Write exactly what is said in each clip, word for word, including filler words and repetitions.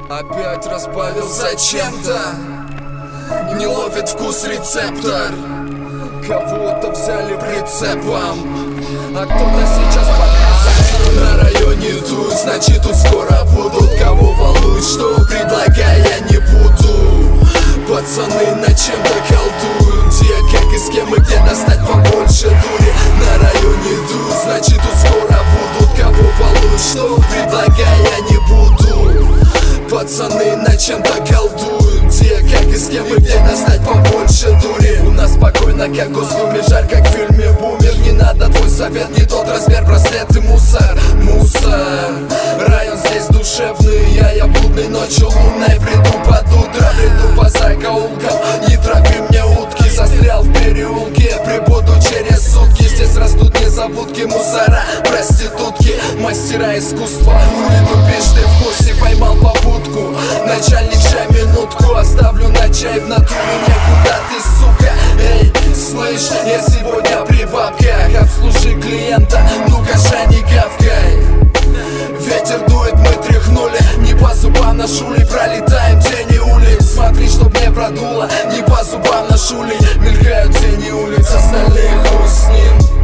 Опять разбавил зачем-то, не ловит вкус рецептор. Кого-то взяли прицепом, а кто-то сейчас под прицепом. На районе идут, значит тут скоро будут. Кого волнует, что предлагая я не буду. Пацаны над чем-то колдуют, где, как и с кем и где достать побольше дури. На районе идут, значит тут скоро будут. Кого волнует, что предлагая я не буду. Пацаны над чем-то колдуют, где, как и с кем и где достать побольше дури. У нас спокойно, как в Госдуме, жарь, как в фильме «Бумер». Не надо твой совет, не тот размер, браслет и мусор. Мусор, район здесь душевный, я я блудный, ночью лунной. Приду под утро, приду по закоулкам, не трави мне утки. Застрял в переулке, прибуду через сутки. Здесь растут незабудки, мусора, проститутки, мастера искусства. Хули тупишь, ты в курсе, поймал попутку. Начальник, ща минутку, оставлю на чай в натуре. Некуда ты, сука, эй, слышь, я сегодня при бабках. Обслужи клиента, ну-ка, ща не гавкай. Ветер дует, мы тряхнули, не по зубам на шуле. Пролетаем тени улиц, смотри, чтоб не продуло. Не по зубам на шуле, мелькают тени улиц. Остальные хуй с ним.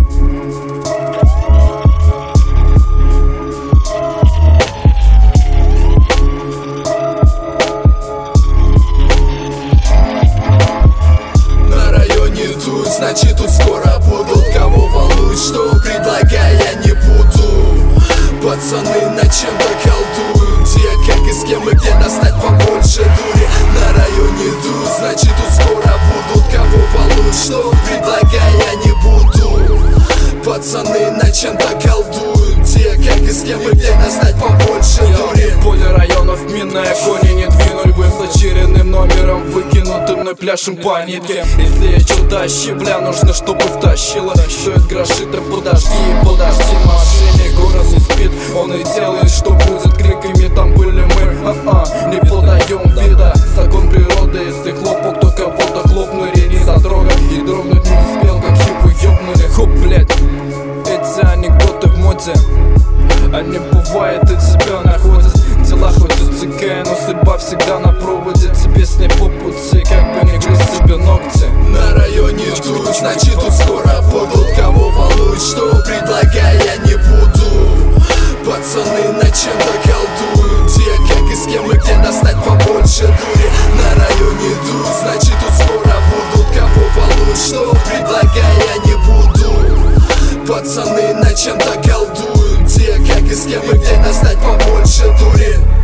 Значит тут скоро будут. Кого волнует, что предлагая я не буду. Пацаны над чем-то колдуют, где, как и с кем и где достать побольше дури. На районе идут, значит тут скоро будут. Кого волнует, что предлагая я не буду. Пацаны над чем-то колдуют, где, как и с кем и где достать побольше дури. Поле районов минная, кони не двинули бы с очередным номером, выкинутым на пляж по-нитке. Если я что-то ощебля, нужно, чтобы втащило. Стоит гроши, то подожди, подожди. Мошенник, город не спит, он и делает, что будет. Криками там были мы, а-а, не подаем вида. Закон природы, если хлопок, то кого-то хлопнули. Не затрогать и дрогнуть не успел, как хипы ёбнули. Хоп, блять, эти анекдоты в моде, они бывает и тебя находят. Дела хоть и цикая, но судьба всегда на проводе. Тебе с ней по пути, как бы не грызть себе ногти. На районе идут, значит тут скоро будут. Кого волнует, что предлагая я не буду. Пацаны над чем-то колдуют, где, как и с кем и где достать побольше дури. На районе идут, значит тут скоро будут. Кого волнует, что предлагая я не буду. Пацаны над чем-то колдуют, где, как и с кем и где достать побольше дури.